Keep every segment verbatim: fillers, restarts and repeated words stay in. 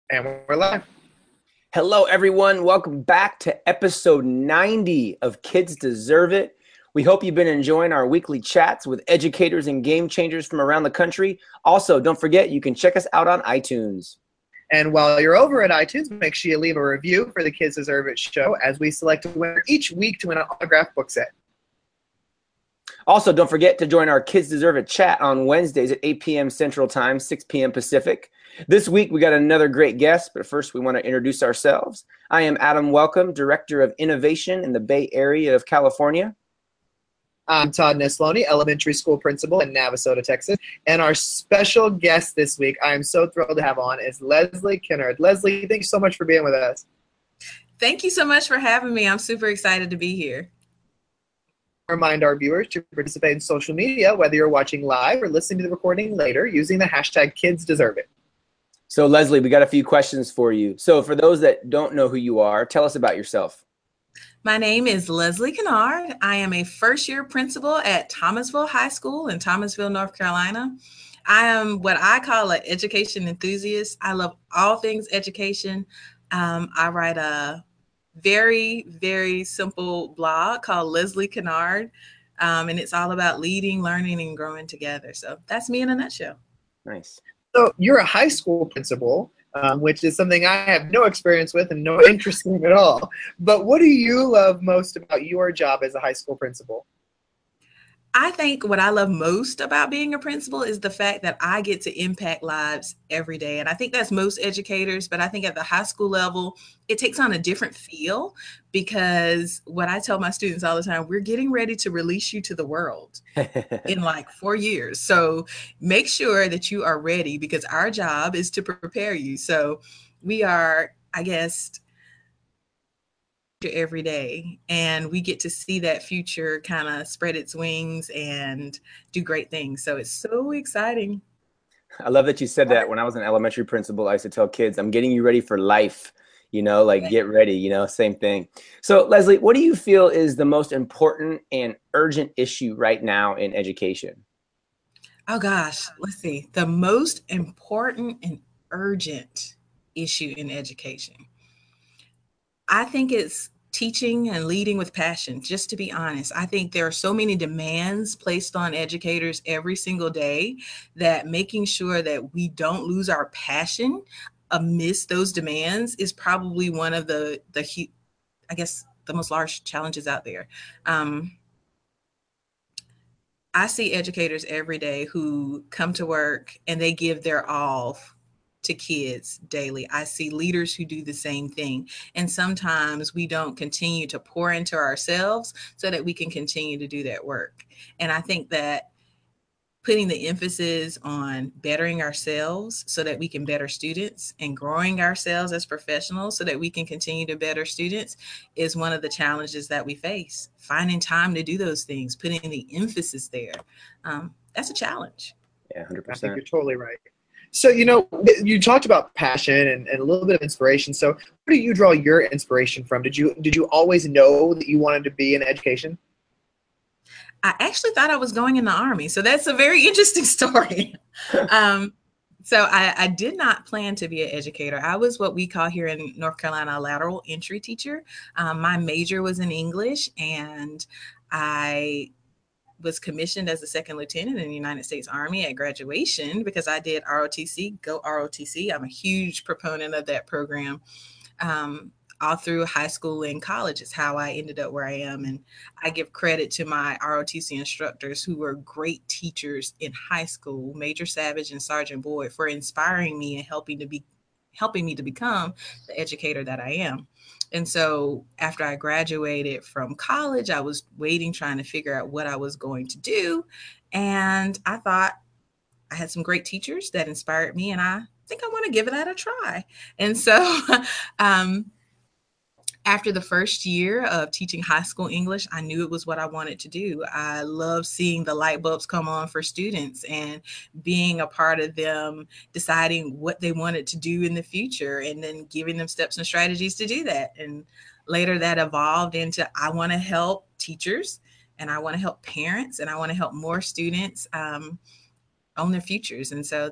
And we're live. Hello, everyone. Welcome back to episode ninety of Kids Deserve It. We hope you've been enjoying our weekly chats with educators and game changers from around the country. Also, don't forget you can check us out on iTunes. And while you're over at iTunes, make sure you leave a review for the Kids Deserve It show as we select a winner each week to win an autographed book set. Also, don't forget to join our Kids Deserve It chat on Wednesdays at eight p.m. Central Time, six p.m. Pacific. This week, we got another great guest, but first, we want to introduce ourselves. I am Adam Welcome, Director of Innovation in the Bay Area of California. I'm Todd Nesloni, elementary school principal in Navasota, Texas. And our special guest this week, I'm so thrilled to have on, is Leslie Kennard. Leslie, thank you so much for being with us. Thank you so much for having me. I'm super excited to be here. Remind our viewers to participate in social media, whether you're watching live or listening to the recording later, using the hashtag Kids Deserve It. So, Leslie, we got a few questions for you. So, for those that don't know who you are, tell us about yourself. My name is Leslie Kennard. I am a first-year principal at Thomasville High School in Thomasville, North Carolina. I am what I call an education enthusiast. I love all things education. Um, I write a very, very simple blog called Leslie Kennard, um, and it's all about leading, learning, and growing together. So that's me in a nutshell. Nice. So you're a high school principal, um, which is something I have no experience with and no interest in at all. But what do you love most about your job as a high school principal? I think what I love most about being a principal is the fact that I get to impact lives every day. And I think that's most educators, but I think at the high school level, it takes on a different feel because what I tell my students all the time, we're getting ready to release you to the world in like four years. So make sure that you are ready because our job is to prepare you. So we are, I guess, every day and we get to see that future kind of spread its wings and do great things. So it's so exciting. I love that you said that. When I was an elementary principal, I used to tell kids, I'm getting you ready for life, you know, like get ready, you know, same thing. So, Leslie, what do you feel is the most important and urgent issue right now in education? Oh gosh, let's see. The most important and urgent issue in education. I think it's teaching and leading with passion, just to be honest. I think there are so many demands placed on educators every single day that making sure that we don't lose our passion amidst those demands is probably one of the, the I guess, the most large challenges out there. Um, I see educators every day who come to work and they give their all to kids daily. I see leaders who do the same thing. And sometimes we don't continue to pour into ourselves so that we can continue to do that work. And I think that putting the emphasis on bettering ourselves so that we can better students and growing ourselves as professionals so that we can continue to better students is one of the challenges that we face. Finding time to do those things, putting the emphasis there, um, that's a challenge. Yeah, I think one hundred percent. you're totally right. So, you know, you talked about passion and, and a little bit of inspiration. So where do you draw your inspiration from? Did you did you always know that you wanted to be in education? I actually thought I was going in the Army. So that's a very interesting story. um, so I, I did not plan to be an educator. I was what we call here in North Carolina a lateral entry teacher. Um, my major was in English, and I was commissioned as a second lieutenant in the United States Army at graduation because I did R O T C, go R O T C. I'm a huge proponent of that program. Um, all through high school and college is how I ended up where I am. And I give credit to my R O T C instructors who were great teachers in high school, Major Savage and Sergeant Boyd, for inspiring me and helping to be helping me to become the educator that I am. And so after I graduated from college, I was waiting, trying to figure out what I was going to do. And I thought I had some great teachers that inspired me, and I think I want to give it a try. And so um, after the first year of teaching high school English, I knew it was what I wanted to do. I love seeing the light bulbs come on for students and being a part of them deciding what they wanted to do in the future and then giving them steps and strategies to do that. And later that evolved into I want to help teachers and I want to help parents and I want to help more students um, own their futures. And so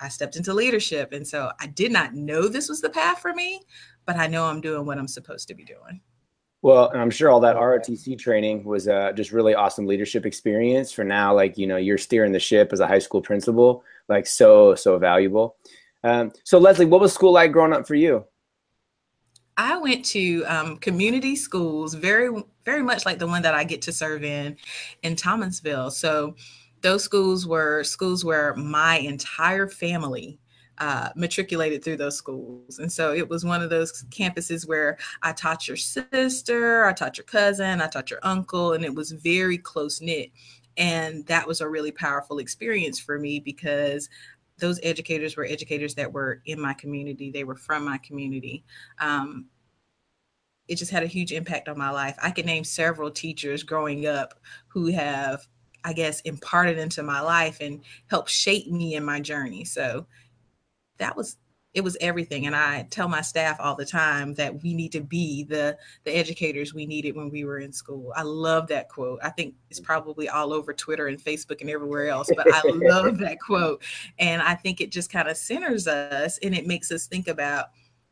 I stepped into leadership. And so I did not know this was the path for me, but I know I'm doing what I'm supposed to be doing. Well, and I'm sure all that R O T C training was uh, just really awesome leadership experience for now. Like, you know, you're steering the ship as a high school principal, like so, so valuable. Um, so Leslie, what was school like growing up for you? I went to um, community schools, very, very much like the one that I get to serve in, in Thomasville. So those schools were schools where my entire family uh, matriculated through those schools. And so it was one of those campuses where I taught your sister, I taught your cousin, I taught your uncle, and it was very close knit. And that was a really powerful experience for me because those educators were educators that were in my community. They were from my community. Um, it just had a huge impact on my life. I could name several teachers growing up who have, I guess, imparted into my life and helped shape me in my journey. So that was, it was everything. And I tell my staff all the time that we need to be the, the educators we needed when we were in school. I love that quote. I think it's probably all over Twitter and Facebook and everywhere else, but I love that quote. And I think it just kind of centers us and it makes us think about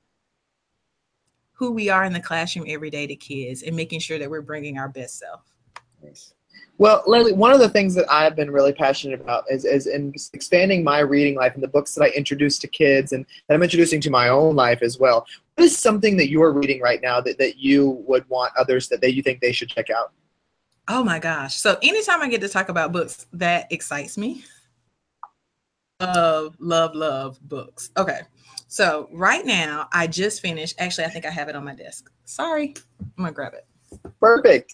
who we are in the classroom every day to kids and making sure that we're bringing our best self. Nice. Well, Leslie, one of the things that I've been really passionate about is, is in expanding my reading life and the books that I introduce to kids and that I'm introducing to my own life as well. What is something that you're reading right now that, that you would want others that they, you think they should check out? Oh my gosh. So anytime I get to talk about books, that excites me. Love, love, love books. Okay. So right now I just finished, actually, I think I have it on my desk. Sorry. I'm going to grab it. Perfect.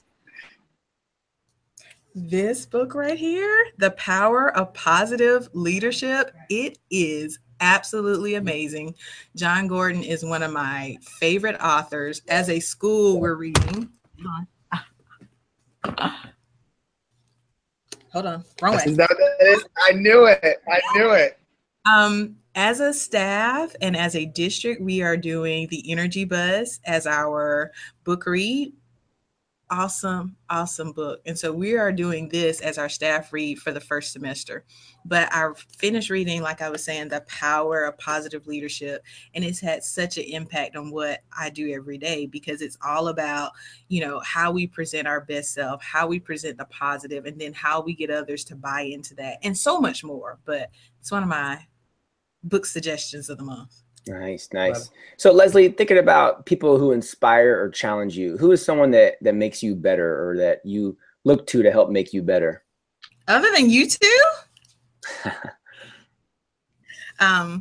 This book right here, The Power of Positive Leadership, it is absolutely amazing. John Gordon is one of my favorite authors. As a school, we're reading. Hold on, wrong way. Is that what that is? I knew it. I knew it. Um, as a staff and as a district, we are doing the Energy Buzz as our book read. Awesome, awesome book. And so we are doing this as our staff read for the first semester. But I finished reading, like I was saying, The Power of Positive Leadership. And it's had such an impact on what I do every day because it's all about, you know, how we present our best self, how we present the positive, and then how we get others to buy into that and so much more. But it's one of my book suggestions of the month. Nice, nice. So Leslie, thinking about people who inspire or challenge you, who is someone that that makes you better or that you look to to help make you better? Other than you two? um,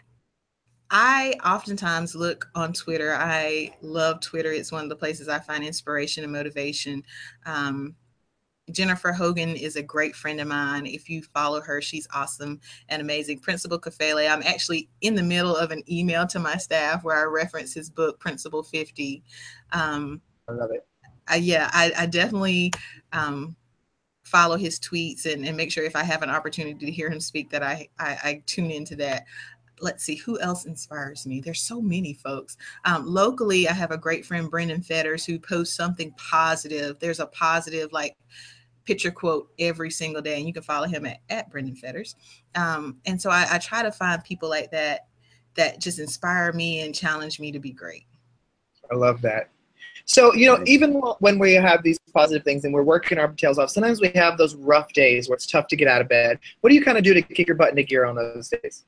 I oftentimes look on Twitter. I love Twitter. It's one of the places I find inspiration and motivation. Um, Jennifer Hogan is a great friend of mine. If you follow her, she's awesome and amazing. Principal Kafele, I'm actually in the middle of an email to my staff where I reference his book, Principal fifty. Um, I love it. I, yeah, I, I definitely um, follow his tweets and, and make sure if I have an opportunity to hear him speak that I, I, I tune into that. Let's see, who else inspires me? There's so many folks. Um, locally, I have a great friend, Brendan Fetters, who posts something positive. There's a positive, like, picture quote every single day, and you can follow him at, at Brendan Fetters. Um, and so I, I try to find people like that that just inspire me and challenge me to be great. I love that. So, you know, even when we have these positive things and we're working our tails off, sometimes we have those rough days where it's tough to get out of bed. What do you kind of do to kick your butt into gear on those days?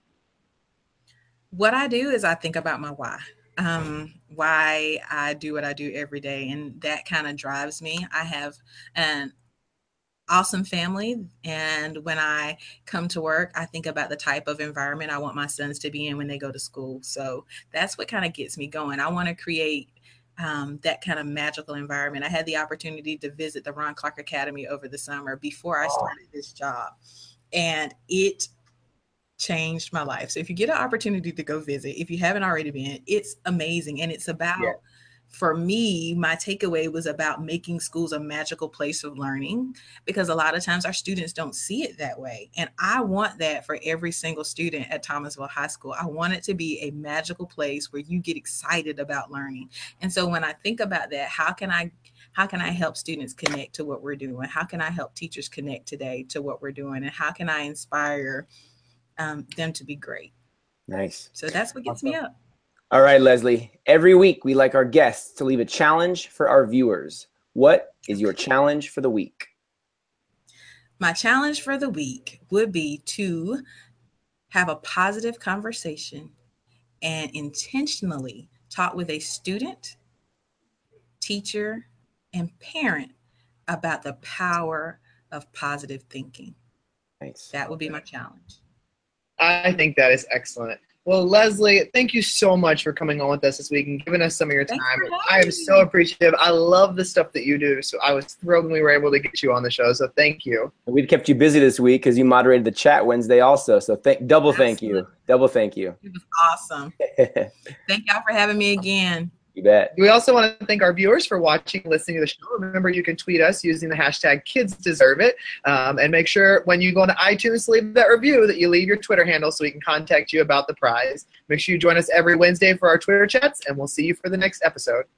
What I do is I think about my why. Um, why I do what I do every day, and that kind of drives me. I have an awesome family, and when I come to work, I think about the type of environment I want my sons to be in when they go to school. So that's what kind of gets me going. I want to create um, that kind of magical environment. I had the opportunity to visit the Ron Clark Academy over the summer before I started this job, and it changed my life. So if you get an opportunity to go visit, if you haven't already been, it's amazing. And it's about, yeah. For me, my takeaway was about making schools a magical place of learning, because a lot of times our students don't see it that way. And I want that for every single student at Thomasville High School. I want it to be a magical place where you get excited about learning. And so when I think about that, how can I How can I help students connect to what we're doing? How can I help teachers connect today to what we're doing? And how can I inspire um, them to be great. Nice. So that's what gets me up. All right, Leslie. Every week we like our guests to leave a challenge for our viewers. What is your challenge for the week? My challenge for the week would be to have a positive conversation and intentionally talk with a student, teacher, and parent about the power of positive thinking. Nice. That would be my challenge. I think that is excellent. Well, Leslie, thank you so much for coming on with us this week and giving us some of your Thanks time. for having I am me. so appreciative. I love the stuff that you do. So I was thrilled when we were able to get you on the show. So thank you. We kept you busy this week because you moderated the chat Wednesday also. So th- double thank you. Absolutely. Double thank you. It was awesome. Thank y'all for having me again. You bet. We also want to thank our viewers for watching and listening to the show. Remember, you can tweet us using the hashtag Kids Deserve It. Um, and make sure when you go to iTunes to leave that review that you leave your Twitter handle so we can contact you about the prize. Make sure you join us every Wednesday for our Twitter chats, and we'll see you for the next episode.